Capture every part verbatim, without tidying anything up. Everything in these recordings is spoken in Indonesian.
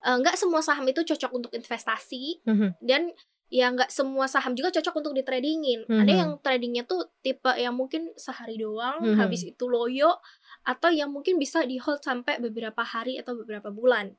uh, nggak semua saham itu cocok untuk investasi, Mhm. dan ya nggak semua saham juga cocok untuk ditradingin. Mhm. Ada yang tradingnya tuh tipe yang mungkin sehari doang, Mhm. habis itu loyo, atau yang mungkin bisa di hold sampai beberapa hari atau beberapa bulan.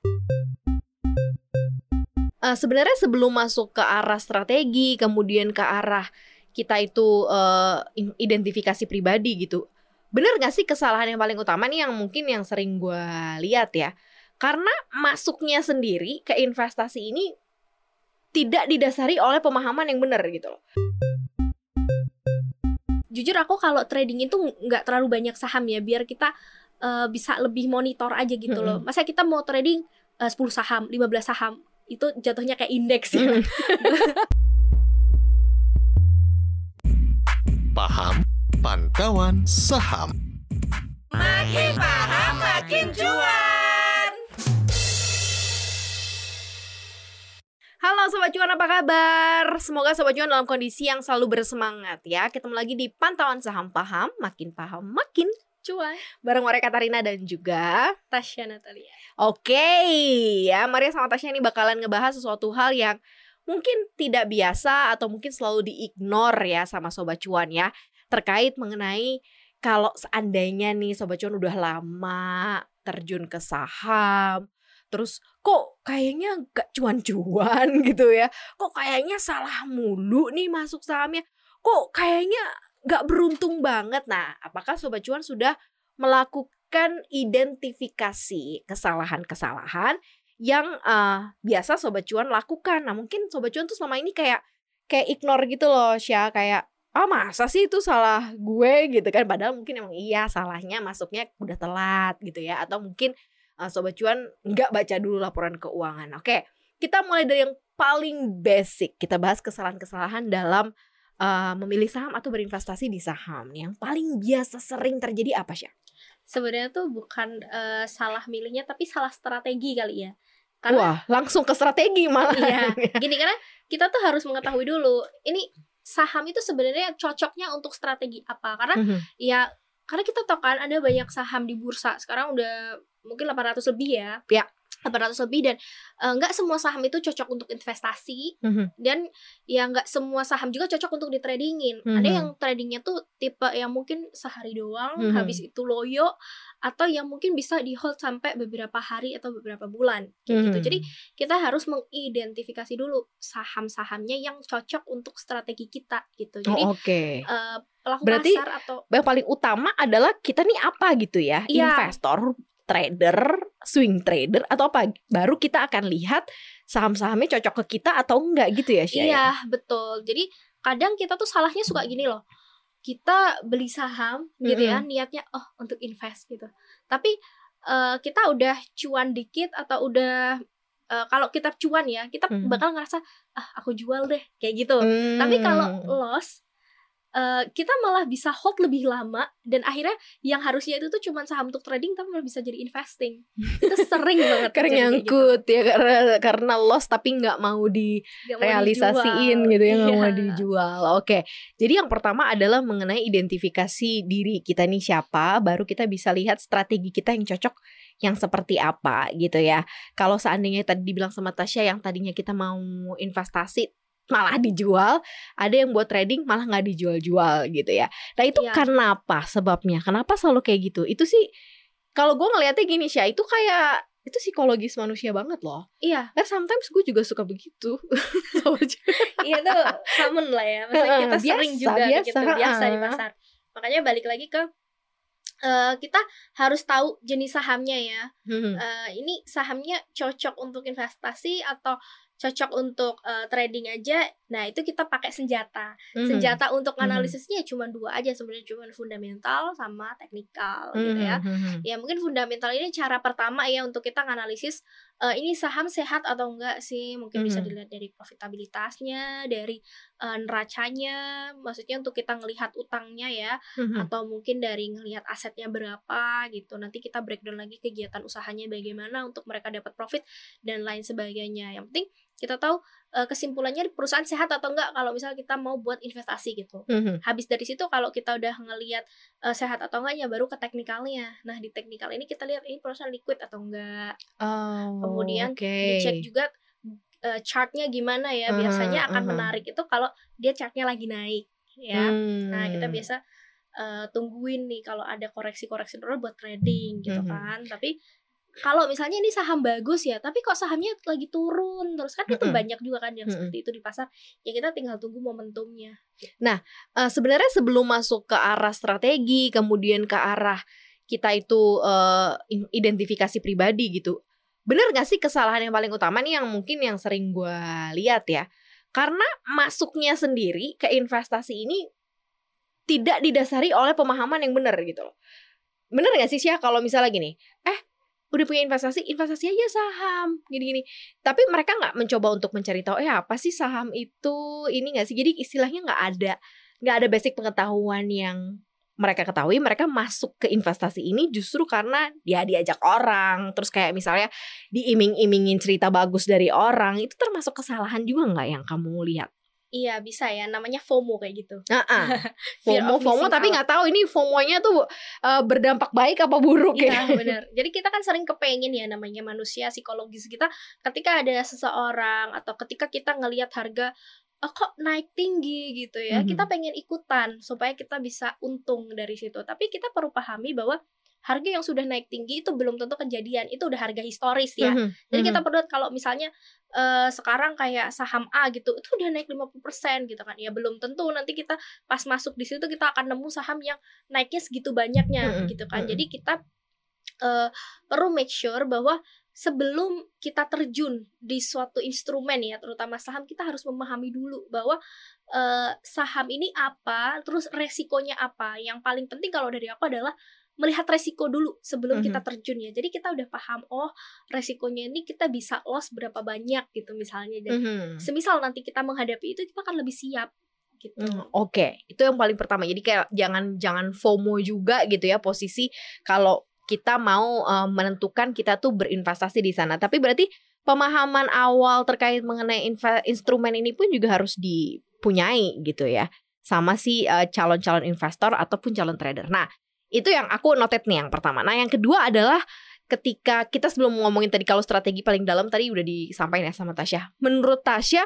Uh, sebenarnya sebelum masuk ke arah strategi, kemudian ke arah kita itu uh, identifikasi pribadi gitu, bener gak sih kesalahan yang paling utama nih yang mungkin yang sering gue lihat ya, karena masuknya sendiri ke investasi ini tidak didasari oleh pemahaman yang benar gitu loh. Jujur aku kalau trading itu nggak terlalu banyak saham ya, biar kita uh, bisa lebih monitor aja gitu Mm-mm. loh. Masa kita mau trading uh, sepuluh saham, lima belas saham, itu jatuhnya kayak indeks ya. Mm. Paham Pantauan Saham. Makin paham makin cuan. Halo Sobat Cuan, apa kabar? Semoga Sobat Cuan dalam kondisi yang selalu bersemangat ya. Ketemu lagi di Pantauan Saham Paham, makin paham makin Cuan. bareng Maria Katarina dan juga Tasya Natalia. Oke, ya Maria sama Tasya ini bakalan ngebahas sesuatu hal yang mungkin tidak biasa atau mungkin selalu diignore ya sama Sobat Cuan ya, terkait mengenai kalau seandainya nih Sobat Cuan udah lama terjun ke saham, terus kok kayaknya gak cuan-cuan gitu ya, kok kayaknya salah mulu nih masuk sahamnya, kok kayaknya gak beruntung banget. Nah, apakah Sobat Cuan sudah melakukan identifikasi kesalahan-kesalahan yang uh, biasa Sobat Cuan lakukan? Nah, mungkin Sobat Cuan tuh selama ini kayak kayak ignore gitu loh, Syah, kayak ah masa sih itu salah gue gitu kan, padahal mungkin emang iya salahnya masuknya udah telat gitu ya, atau mungkin uh, Sobat Cuan nggak baca dulu laporan keuangan. Oke, kita mulai dari yang paling basic, kita bahas kesalahan-kesalahan dalam uh, memilih saham atau berinvestasi di saham. Yang paling biasa sering terjadi apa sih? Sebenarnya tuh bukan uh, salah milihnya, tapi salah strategi kali ya. Karena, wah, langsung ke strategi malah. Iya, gini, karena kita tuh harus mengetahui dulu ini saham itu sebenarnya cocoknya untuk strategi apa. Karena Mm-hmm. ya karena kita tahu kan ada banyak saham di bursa sekarang udah mungkin delapan ratus lebih ya. Ya. delapan ratus lebih, dan uh, nggak semua saham itu cocok untuk investasi, Mm-hmm. dan ya nggak semua saham juga cocok untuk ditradingin. Mm-hmm. Ada yang tradingnya tuh tipe yang mungkin sehari doang, Mm-hmm. habis itu loyo, atau yang mungkin bisa di hold sampai beberapa hari atau beberapa bulan kayak Mm-hmm. gitu. Jadi kita harus mengidentifikasi dulu saham-sahamnya yang cocok untuk strategi kita gitu. Jadi oh, oke. Okay. Uh, pelaku Berarti pasar atau yang paling utama adalah kita nih apa gitu ya, Iya. investor, trader, swing trader atau apa, baru kita akan lihat saham-sahamnya cocok ke kita atau enggak gitu ya, Syah? Iya, betul. Jadi kadang kita tuh salahnya suka gini loh. Kita beli saham gitu ya, Mm-hmm. niatnya oh untuk invest gitu. Tapi uh, kita udah cuan dikit atau udah uh, kalau kita cuan ya, kita Mm-hmm. bakal ngerasa ah aku jual deh kayak gitu. Mm. Tapi kalau loss, Uh, kita malah bisa hold lebih lama, dan akhirnya yang harusnya itu tuh cuma saham untuk trading tapi malah bisa jadi investing. Itu sering banget karena nyangkut gitu. Ya karena karena loss tapi nggak mau direalisasiin gitu ya, nggak iya. mau dijual. Oke, jadi yang pertama adalah mengenai identifikasi diri kita nih siapa, baru kita bisa lihat strategi kita yang cocok yang seperti apa gitu ya. Kalau seandainya tadi dibilang sama Tasya yang tadinya kita mau investasi malah dijual, ada yang buat trading malah nggak dijual-jual gitu ya. Nah itu Iya. kenapa sebabnya? Kenapa selalu kayak gitu? Itu sih kalau gue ngeliatnya gini, Syah, itu kayak itu psikologis manusia banget loh. Iya. Karena sometimes gue juga suka begitu. Iya tuh common lah ya. Maksudnya kita Biasa, sering juga biasa, gitu, biasa di uh. pasar. Makanya balik lagi ke uh, kita harus tahu jenis sahamnya ya. Hmm. Uh, ini sahamnya cocok untuk investasi atau cocok untuk uh, trading aja. Nah itu kita pakai senjata. Hmm. Senjata untuk Hmm. analisisnya cuma dua aja sebenarnya, cuma fundamental sama teknikal Hmm. gitu ya. Hmm. Ya mungkin fundamental ini cara pertama ya untuk kita nganalisis uh, ini saham sehat atau enggak sih. Mungkin Hmm. bisa dilihat dari profitabilitasnya, dari uh, neracanya, maksudnya untuk kita ngelihat utangnya ya, Hmm. atau mungkin dari ngelihat asetnya berapa gitu. Nanti kita breakdown lagi kegiatan usahanya bagaimana untuk mereka dapat profit dan lain sebagainya. Yang penting kita tahu uh, kesimpulannya perusahaan sehat atau enggak kalau misalnya kita mau buat investasi gitu. Mhm. Habis dari situ kalau kita udah ngelihat uh, sehat atau enggaknya, baru ke teknikalnya. Nah di teknikal ini kita lihat ini perusahaan liquid atau enggak. Oh, Kemudian okay. dicek juga uh, chartnya gimana ya. Uh-huh, Biasanya akan uh-huh. menarik itu kalau dia chartnya lagi naik ya. Hmm. Nah kita biasa uh, tungguin nih kalau ada koreksi-koreksi dulu buat trading gitu Mhm. kan. Tapi kalau misalnya ini saham bagus ya, tapi kok sahamnya lagi turun terus, kan itu Mm-mm. banyak juga kan yang Mm-mm. seperti itu di pasar. Ya kita tinggal tunggu momentumnya. Uh, sebenarnya sebelum masuk ke arah strategi, kemudian ke arah kita itu uh, identifikasi pribadi gitu, bener gak sih kesalahan yang paling utama nih yang mungkin yang sering gue lihat ya, karena masuknya sendiri ke investasi ini tidak didasari oleh pemahaman yang benar gitu loh. Bener gak sih Syah kalau misalnya gini, eh udah punya investasi, investasi aja saham gini-gini, tapi mereka nggak mencoba untuk mencari tahu eh apa sih saham itu, ini nggak sih. Jadi istilahnya nggak ada nggak ada basic pengetahuan yang mereka ketahui. Mereka masuk ke investasi ini justru karena dia diajak orang, terus kayak misalnya diiming-imingin cerita bagus dari orang. Itu termasuk kesalahan juga nggak yang kamu lihat? Iya bisa ya, namanya FOMO kayak gitu. Nah, Fear FOMO of FOMO missing tapi out. nggak tahu ini FOMO-nya tuh uh, berdampak baik apa buruk ya. Iya benar. Jadi kita kan sering kepengen ya, namanya manusia, psikologis kita ketika ada seseorang atau ketika kita ngelihat harga oh, kok naik tinggi gitu ya, Mhm. kita pengen ikutan supaya kita bisa untung dari situ. Tapi kita perlu pahami bahwa harga yang sudah naik tinggi itu belum tentu kejadian, itu udah harga historis ya. Mhm. Jadi Mhm. kita perlu kalau misalnya uh, sekarang kayak saham A gitu, itu udah naik lima puluh persen gitu kan. Ya belum tentu nanti kita pas masuk di situ kita akan nemu saham yang naiknya segitu banyaknya Mhm. gitu kan. Mhm. Jadi kita uh, perlu make sure bahwa sebelum kita terjun di suatu instrumen ya, terutama saham, kita harus memahami dulu bahwa uh, saham ini apa, terus resikonya apa. Yang paling penting kalau dari aku adalah melihat resiko dulu sebelum Mhm. kita terjun ya. Jadi kita udah paham, oh resikonya ini kita bisa loss berapa banyak gitu misalnya. Dan Mhm. semisal nanti kita menghadapi itu, kita akan lebih siap gitu. Hmm, Oke, itu yang paling pertama. Jadi kayak jangan jangan FOMO juga gitu ya posisi kalau kita mau uh, menentukan kita tuh berinvestasi di sana. Tapi berarti pemahaman awal terkait mengenai inv- instrumen ini pun juga harus dipunyai gitu ya, sama si uh, calon-calon investor ataupun calon trader. Nah, itu yang aku noted nih yang pertama. Nah, yang kedua adalah ketika kita sebelum ngomongin tadi kalau strategi paling dalam tadi udah disampaikan ya sama Tasya. Menurut Tasya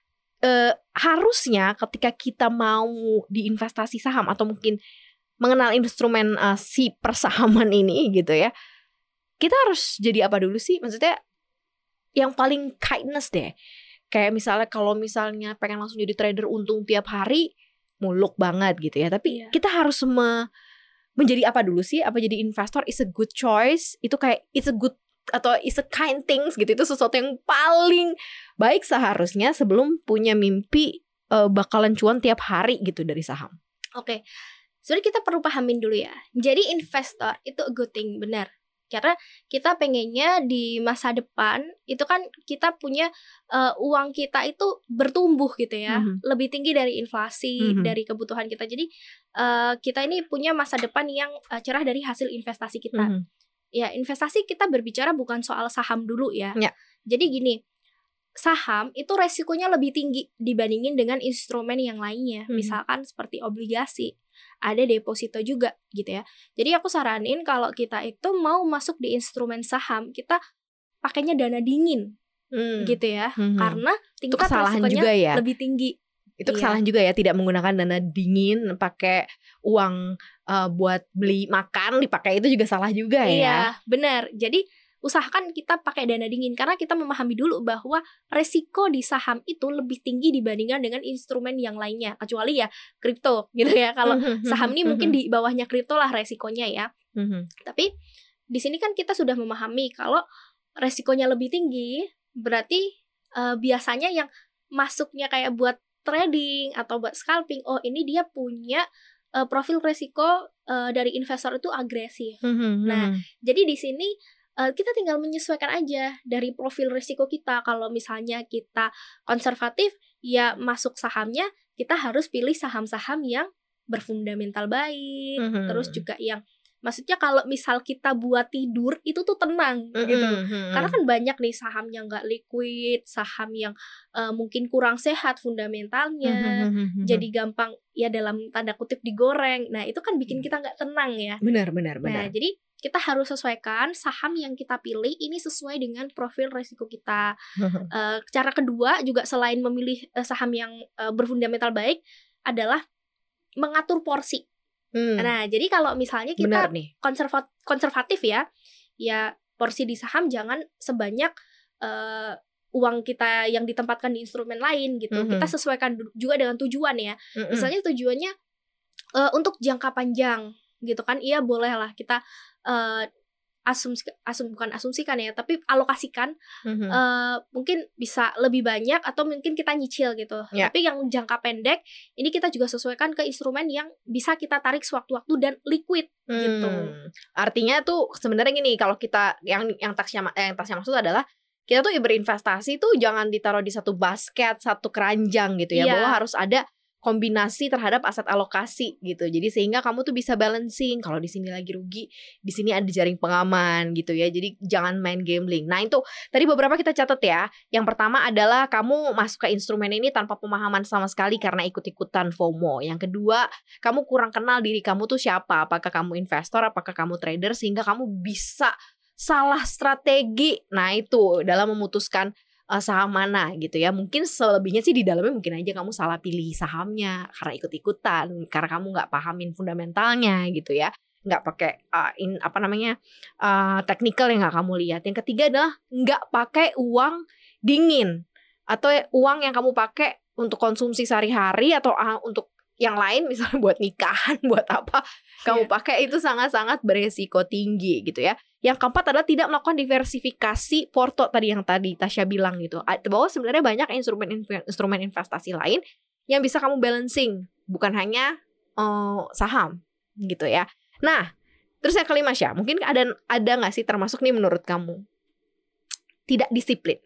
eh, harusnya ketika kita mau diinvestasi saham atau mungkin mengenal instrumen eh, si persahaman ini gitu ya, kita harus jadi apa dulu sih? Maksudnya yang paling kindness deh. Kayak misalnya kalau misalnya pengen langsung jadi trader untung tiap hari, muluk banget gitu ya. Tapi Iya. kita harus me menjadi apa dulu sih? Apa jadi investor is a good choice? Itu kayak it's a good atau is a kind things gitu. Itu sesuatu yang paling baik seharusnya sebelum punya mimpi uh, bakalan cuan tiap hari gitu dari saham. Oke, sebenarnya kita perlu pahamin dulu ya. Jadi investor itu a good thing, benar. Karena kita pengennya di masa depan itu kan kita punya uh, uang kita itu bertumbuh gitu ya, Mhm. lebih tinggi dari inflasi, Mhm. dari kebutuhan kita. Jadi uh, kita ini punya masa depan yang uh, cerah dari hasil investasi kita. Mhm. Ya, investasi kita berbicara bukan soal saham dulu ya. Ya. Jadi gini, saham itu resikonya lebih tinggi dibandingin dengan instrumen yang lainnya. Mhm. Misalkan seperti obligasi, ada deposito juga gitu ya. Jadi aku saranin kalau kita itu mau masuk di instrumen saham, kita pakainya dana dingin Hmm. gitu ya. Mhm. Karena tingkat kesalahan resikonya juga ya. lebih tinggi. Itu Iya. kesalahan juga ya, tidak menggunakan dana dingin, pakai uang uh, buat beli makan dipakai, itu juga salah juga ya. Iya, benar. Jadi usahakan kita pakai dana dingin karena kita memahami dulu bahwa resiko di saham itu lebih tinggi dibandingkan dengan instrumen yang lainnya, kecuali ya kripto gitu ya. Kalau saham ini mungkin di bawahnya kripto lah resikonya ya. Mhm. Tapi di sini kan kita sudah memahami kalau resikonya lebih tinggi, berarti uh, biasanya yang masuknya kayak buat trading atau buat scalping, oh ini dia punya uh, profil resiko uh, dari investor itu agresif. Mhm. Nah, jadi di sini uh, kita tinggal menyesuaikan aja dari profil risiko kita. Kalau misalnya kita konservatif, ya masuk sahamnya kita harus pilih saham-saham yang berfundamental baik, Mhm. terus juga yang Maksudnya kalau misal kita buat tidur itu tuh tenang Mm-mm, gitu. mm-mm. Karena kan banyak nih saham yang nggak liquid, saham yang uh, mungkin kurang sehat fundamentalnya, Mm-mm. jadi gampang ya dalam tanda kutip digoreng. Nah itu kan bikin kita nggak tenang ya. benar benar Nah benar. jadi kita harus sesuaikan saham yang kita pilih ini sesuai dengan profil resiko kita. Uh, cara kedua juga selain memilih uh, saham yang uh, berfundamental baik adalah mengatur porsi. Hmm, Nah, jadi kalau misalnya benar kita nih. konserva- konservatif ya, ya porsi di saham jangan sebanyak uh, uang kita yang ditempatkan di instrumen lain gitu. Mhm. Kita sesuaikan du- juga dengan tujuan ya. Mm-mm. Misalnya tujuannya uh, untuk jangka panjang gitu kan, iya boleh lah kita uh, asumsi, asum bukan asumsikan ya, tapi alokasikan Mhm. uh, mungkin bisa lebih banyak atau mungkin kita nyicil gitu. Ya. Tapi yang jangka pendek ini kita juga sesuaikan ke instrumen yang bisa kita tarik sewaktu-waktu dan liquid gitu. Hmm. Artinya tuh sebenarnya gini, kalau kita yang yang Tasya ma- yang Tasya maksud adalah kita tuh berinvestasi tuh jangan ditaruh di satu basket, satu keranjang gitu ya. Iya. Bahwa harus ada kombinasi terhadap aset alokasi gitu. Jadi sehingga kamu tuh bisa balancing. Kalau di sini lagi rugi, di sini ada jaring pengaman gitu ya. Jadi jangan main gambling. Nah, itu tadi beberapa kita catat ya. Yang pertama adalah kamu masuk ke instrumen ini tanpa pemahaman sama sekali karena ikut-ikutan FOMO. Yang kedua, kamu kurang kenal diri kamu tuh siapa. Apakah kamu investor, apakah kamu trader, sehingga kamu bisa salah strategi. Nah, itu dalam memutuskan uh, saham mana gitu ya. Mungkin selebihnya sih di dalamnya mungkin aja kamu salah pilih sahamnya karena ikut-ikutan, karena kamu nggak pahamin fundamentalnya gitu ya, nggak pakai uh, in, apa namanya uh, technical yang nggak kamu lihat. Yang ketiga adalah nggak pakai uang dingin atau uang yang kamu pakai untuk konsumsi sehari-hari atau uh, untuk yang lain misalnya buat nikahan, buat apa kamu Iya. pakai, itu sangat-sangat beresiko tinggi gitu ya. Yang keempat adalah tidak melakukan diversifikasi porto tadi yang tadi Tasya bilang gitu. A- Bahwa sebenarnya banyak instrumen instrumen investasi lain yang bisa kamu balancing, bukan hanya uh, saham gitu ya. Nah, terus yang kelima Syah, mungkin ada ada nggak sih termasuk nih menurut kamu tidak disiplin?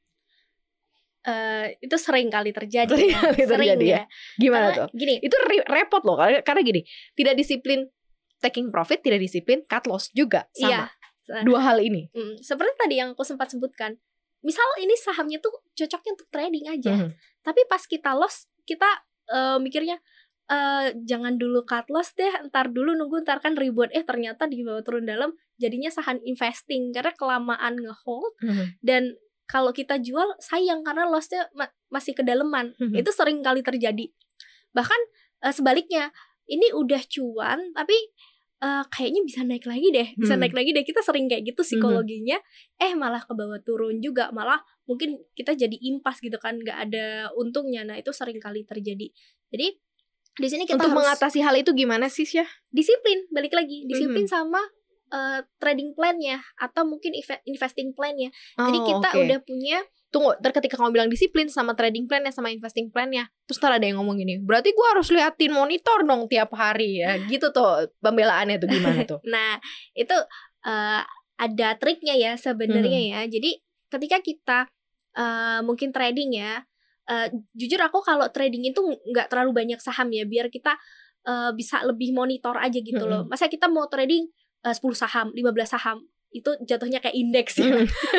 Uh, itu sering kali terjadi. Sering ya. kali Sering terjadi ya. Gimana Karena tuh? gini, Itu re- repot loh karena, karena gini, tidak disiplin taking profit, tidak disiplin cut loss juga sama. iya. Dua hal ini. Hmm, seperti tadi yang aku sempat sebutkan. Misal ini sahamnya tuh cocoknya untuk trading aja. Mhm. Tapi pas kita loss, kita uh, mikirnya uh, jangan dulu cut loss deh, ntar dulu nunggu, ntar kan ribuan. Eh ternyata di bawah turun dalam jadinya saham investing karena kelamaan ngehold. Mhm. Dan kalau kita jual sayang karena lossnya ma- masih kedalaman. Mhm. Itu sering kali terjadi. Bahkan uh, sebaliknya, ini udah cuan tapi uh, kayaknya bisa naik lagi deh, bisa Hmm. naik lagi deh. Kita sering kayak gitu psikologinya. Eh malah ke bawah turun juga, malah mungkin kita jadi impas gitu kan, nggak ada untungnya. Nah itu sering kali terjadi. Jadi di sini kita Untuk harus mengatasi hal itu gimana sih Syah? disiplin, balik lagi disiplin Mhm. sama uh, trading plan-nya atau mungkin inve- investing plan-nya. Jadi Oh, kita oke. udah punya Tunggu, ntar ketika kamu bilang disiplin sama trading plan-nya sama investing plan-nya, terus ntar ada yang ngomong gini, berarti gue harus liatin monitor dong tiap hari ya. Gitu tuh pembelaannya tuh gimana tuh? Nah, itu uh, ada triknya ya sebenarnya ya. Jadi ketika kita uh, mungkin trading ya, uh, jujur aku kalau trading itu nggak terlalu banyak saham ya, biar kita uh, bisa lebih monitor aja gitu loh. Masa kita mau trading uh, sepuluh saham, lima belas saham, itu jatuhnya kayak indeks ya.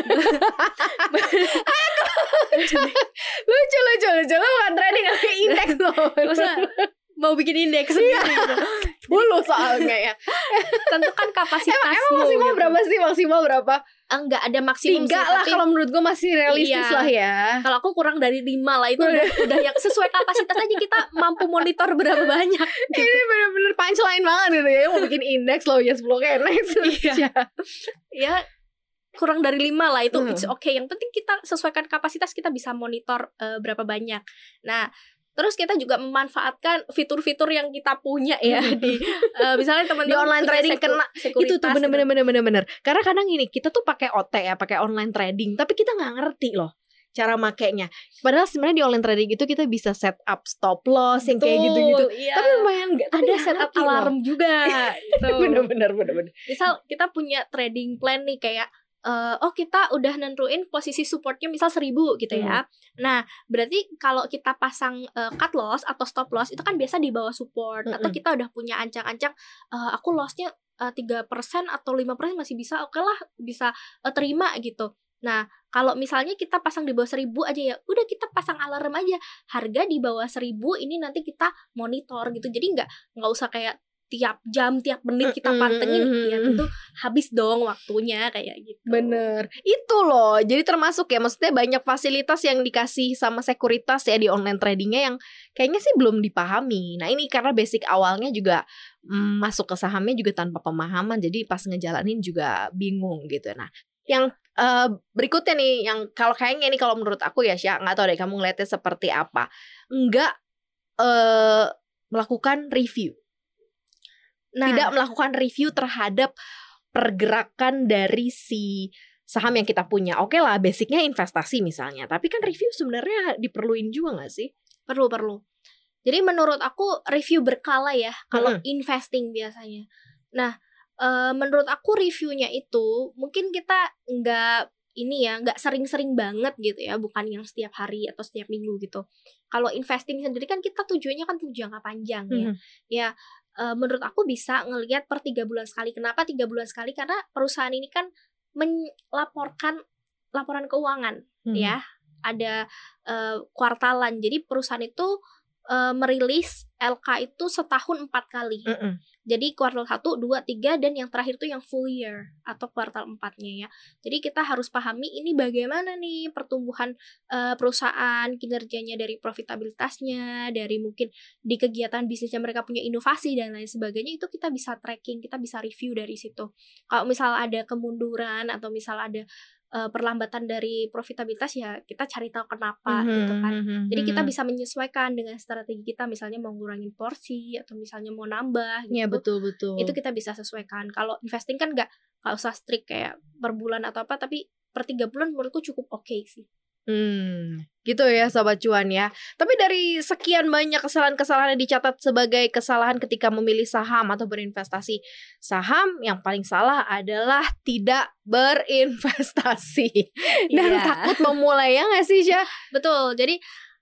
lucu lucu lucu lu bukan trading tapi indeks loh. Masa mau bikin indeks sendiri gitu. Dulu soalnya ya. Tentukan kapasitasmu. Emang maksimal gitu. berapa sih? Maksimal berapa? Enggak ada maksimum Tiga sih, lah tapi kalau menurut gue masih realistis Iya. lah ya. kalau aku kurang dari lima lah, itu udah, udah yang sesuai kapasitas aja, kita mampu monitor berapa banyak gitu. Ini bener-bener punchline banget gitu ya. Mau bikin indeks loh ya sepuluh kayak next. Iya. Ya kurang dari lima lah itu Hmm. it's okay. Yang penting kita sesuaikan kapasitas, kita bisa monitor uh, berapa banyak. Nah terus kita juga memanfaatkan fitur-fitur yang kita punya ya di uh, misalnya teman-teman Di online punya trading seku- kena sekuritas itu tuh gitu. bener-bener bener-bener bener. Karena kadang gini, kita tuh pakai O T ya, pakai online trading, tapi kita nggak ngerti loh cara makainya. Padahal sebenarnya di online trading itu kita bisa set up stop loss yang kayak Betul, gitu-gitu. iya. Tapi lumayan nggak tapi ada nggak setup ngerti loh. alarm juga gitu. Bener-bener bener-bener. Misal kita punya trading plan nih kayak uh, oh kita udah nentuin posisi supportnya misal seribu gitu ya. Hmm. Nah berarti kalau kita pasang uh, cut loss atau stop loss itu kan biasa di bawah support. Hmm. Atau kita udah punya ancang-ancang uh, aku lossnya uh, tiga persen atau lima persen masih bisa, oke lah bisa uh, terima gitu. Nah kalau misalnya kita pasang di bawah seribu aja ya udah kita pasang alarm aja harga di bawah seribu ini nanti kita monitor gitu. Jadi nggak nggak usah kayak tiap jam, tiap menit kita pantengin, mm-hmm. ya tentu habis dong waktunya kayak gitu. Bener, itu loh. Jadi termasuk ya, maksudnya banyak fasilitas yang dikasih sama sekuritas ya di online tradingnya yang kayaknya sih belum dipahami. Nah ini karena basic awalnya juga mm, masuk ke sahamnya juga tanpa pemahaman, jadi pas ngejalanin juga bingung gitu. Nah yang uh, berikutnya nih, yang kalau kayaknya nih kalau menurut aku ya Syah, nggak tahu deh kamu ngeliatnya seperti apa, nggak uh, melakukan review. Nah, tidak melakukan review terhadap pergerakan dari si saham yang kita punya. Oke lah, basicnya investasi misalnya. Tapi kan review sebenarnya diperluin juga gak sih? Perlu, perlu. Jadi menurut aku review berkala ya kalau hmm. investing biasanya. Nah, e, menurut aku reviewnya itu mungkin kita nggak ini ya, nggak sering-sering banget gitu ya, bukan yang setiap hari atau setiap minggu gitu. Kalau investing sendiri kan kita tujuannya kan tujuan jangka panjang ya. Hmm. Ya. Uh, menurut aku bisa ngelihat per tiga bulan sekali. Kenapa tiga bulan sekali? Karena perusahaan ini kan melaporkan laporan keuangan, hmm. ya. Ada uh, kuartalan. Jadi perusahaan itu uh, merilis L K itu setahun empat kali. Mm-mm. Jadi kuartal satu, dua, tiga, dan yang terakhir itu yang full year atau kuartal empatnya ya. Jadi kita harus pahami ini bagaimana nih pertumbuhan uh, perusahaan, kinerjanya dari profitabilitasnya, dari mungkin di kegiatan bisnisnya mereka punya inovasi dan lain sebagainya, itu kita bisa tracking, kita bisa review dari situ. Kalau misal ada kemunduran atau misal ada Uh, perlambatan dari profitabilitas ya kita cari tahu kenapa mm-hmm, gitu kan. Mm-hmm. Jadi kita bisa menyesuaikan dengan strategi kita, misalnya mau ngurangin porsi atau misalnya mau nambah gitu. Iya betul betul. Itu kita bisa sesuaikan. Kalau investing kan nggak nggak usah strict kayak per bulan atau apa, tapi per tiga bulan menurutku cukup oke okay sih. Hmm, gitu ya Sobat Cuan ya. Tapi dari sekian banyak kesalahan-kesalahan yang dicatat sebagai kesalahan ketika memilih saham atau berinvestasi saham, yang paling salah adalah tidak berinvestasi dan yeah. takut memulai, ya nggak sih Syah? Betul. Jadi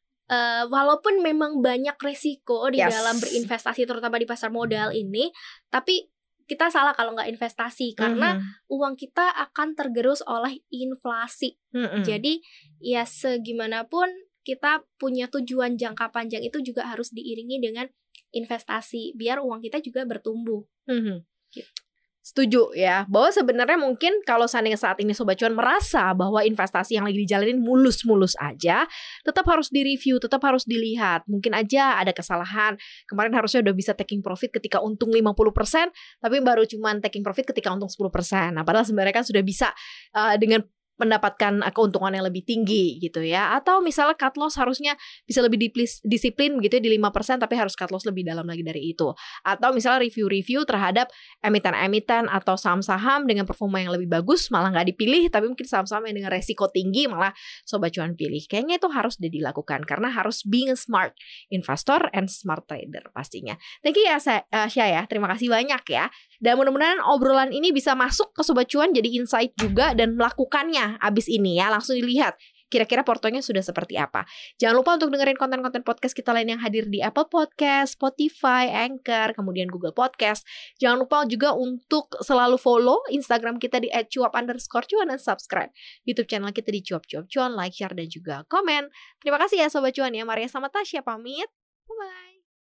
uh, walaupun memang banyak resiko di yes. dalam berinvestasi, terutama di pasar modal ini, tapi kita salah kalau nggak investasi karena mm-hmm. uang kita akan tergerus oleh inflasi. Mm-hmm. Jadi ya segimanapun kita punya tujuan jangka panjang itu juga harus diiringi dengan investasi biar uang kita juga bertumbuh. Mm-hmm. Gitu. Setuju ya, bahwa sebenarnya mungkin kalau seandainya saat ini Sobat Cuan merasa bahwa investasi yang lagi dijalanin mulus-mulus aja, tetap harus direview, tetap harus dilihat. Mungkin aja ada kesalahan. Kemarin harusnya udah bisa taking profit ketika untung lima puluh persen, tapi baru cuman taking profit ketika untung sepuluh persen. Nah, padahal sebenarnya kan sudah bisa uh, dengan mendapatkan keuntungan yang lebih tinggi gitu ya. Atau misalnya cut loss harusnya bisa lebih diplis, disiplin begitu ya di lima persen, tapi harus cut loss lebih dalam lagi dari itu. Atau misalnya review-review terhadap emiten-emiten atau saham-saham dengan performa yang lebih bagus malah nggak dipilih, tapi mungkin saham-saham yang dengan resiko tinggi malah Sobat Cuan pilih. Kayaknya itu harus dilakukan karena harus being a smart investor and smart trader pastinya. Thank you ya Syah ya, terima kasih banyak ya. Dan mudah-mudahan obrolan ini bisa masuk ke Sobat Cuan jadi insight juga dan melakukannya abis ini ya. Langsung dilihat kira-kira portonya sudah seperti apa. Jangan lupa untuk dengerin konten-konten podcast kita lain yang hadir di Apple Podcast, Spotify, Anchor, kemudian Google Podcast. Jangan lupa juga untuk selalu follow Instagram kita di et cuap underscore cuan dan subscribe YouTube channel kita di Cuap Cuap Cuan, like, share, dan juga komen. Terima kasih ya Sobat Cuan ya. Maria sama Tasya pamit. Bye-bye.